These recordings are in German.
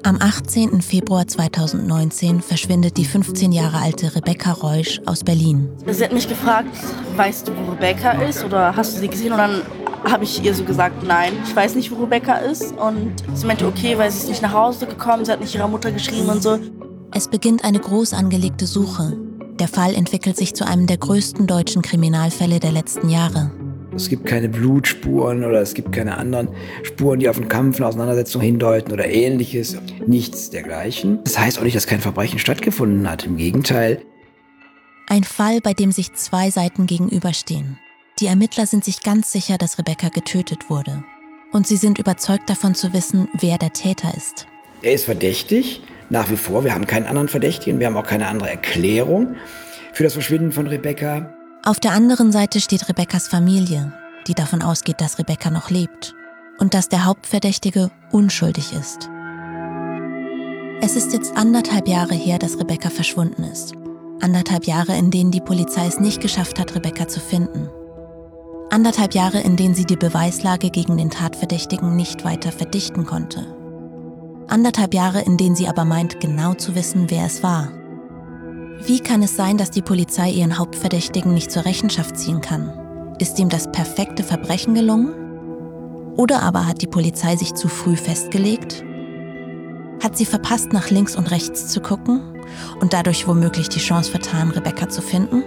Am 18. Februar 2019 verschwindet die 15 Jahre alte Rebecca Reusch aus Berlin. Sie hat mich gefragt, weißt du, wo Rebecca ist oder hast du sie gesehen? Und dann habe ich ihr so gesagt, nein, ich weiß nicht, wo Rebecca ist. Und sie meinte, okay, weil sie ist nicht nach Hause gekommen, sie hat nicht ihrer Mutter geschrieben und so. Es beginnt eine groß angelegte Suche. Der Fall entwickelt sich zu einem der größten deutschen Kriminalfälle der letzten Jahre. Es gibt keine Blutspuren oder es gibt keine anderen Spuren, die auf einen Kampf, eine Auseinandersetzung hindeuten oder Ähnliches. Nichts dergleichen. Das heißt auch nicht, dass kein Verbrechen stattgefunden hat. Im Gegenteil. Ein Fall, bei dem sich zwei Seiten gegenüberstehen. Die Ermittler sind sich ganz sicher, dass Rebecca getötet wurde. Und sie sind überzeugt davon zu wissen, wer der Täter ist. Er ist verdächtig, nach wie vor. Wir haben keinen anderen Verdächtigen, wir haben auch keine andere Erklärung für das Verschwinden von Rebecca. Auf der anderen Seite steht Rebeccas Familie, die davon ausgeht, dass Rebecca noch lebt und dass der Hauptverdächtige unschuldig ist. Es ist jetzt 1,5 Jahre her, dass Rebecca verschwunden ist. 1,5 Jahre, in denen die Polizei es nicht geschafft hat, Rebecca zu finden. 1,5 Jahre, in denen sie die Beweislage gegen den Tatverdächtigen nicht weiter verdichten konnte. 1,5 Jahre, in denen sie aber meint, genau zu wissen, wer es war. Wie kann es sein, dass die Polizei ihren Hauptverdächtigen nicht zur Rechenschaft ziehen kann? Ist ihm das perfekte Verbrechen gelungen? Oder aber hat die Polizei sich zu früh festgelegt? Hat sie verpasst, nach links und rechts zu gucken und dadurch womöglich die Chance vertan, Rebecca zu finden?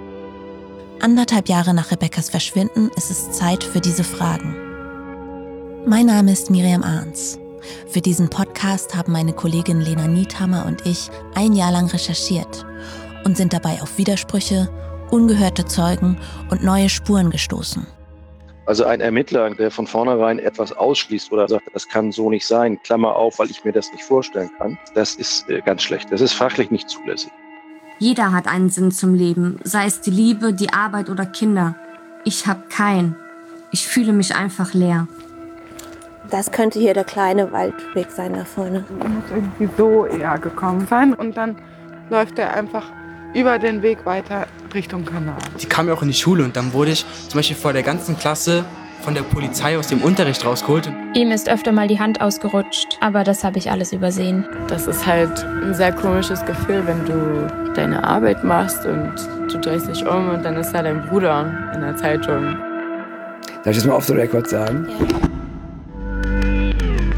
1,5 Jahre nach Rebeccas Verschwinden ist es Zeit für diese Fragen. Mein Name ist Miriam Arns. Für diesen Podcast haben meine Kollegin Lena Niethammer und ich 1 Jahr lang recherchiert und sind dabei auf Widersprüche, ungehörte Zeugen und neue Spuren gestoßen. Also ein Ermittler, der von vornherein etwas ausschließt oder sagt, das kann so nicht sein, Klammer auf, weil ich mir das nicht vorstellen kann, das ist ganz schlecht. Das ist fachlich nicht zulässig. Jeder hat einen Sinn zum Leben, sei es die Liebe, die Arbeit oder Kinder. Ich habe keinen. Ich fühle mich einfach leer. Das könnte hier der kleine Waldweg sein da vorne. Er muss irgendwie so eher gekommen sein und dann läuft er einfach über den Weg weiter Richtung Kanal. Die kam ja auch in die Schule und dann wurde ich zum Beispiel vor der ganzen Klasse von der Polizei aus dem Unterricht rausgeholt. Ihm ist öfter mal die Hand ausgerutscht, aber das habe ich alles übersehen. Das ist halt ein sehr komisches Gefühl, wenn du deine Arbeit machst und du drehst dich um und dann ist da dein Bruder in der Zeitung. Darf ich das mal off the record sagen? Ja.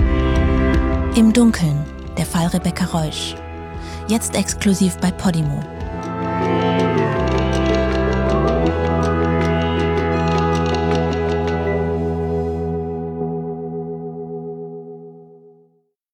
Im Dunkeln, der Fall Rebecca Reusch. Jetzt exklusiv bei Podimo.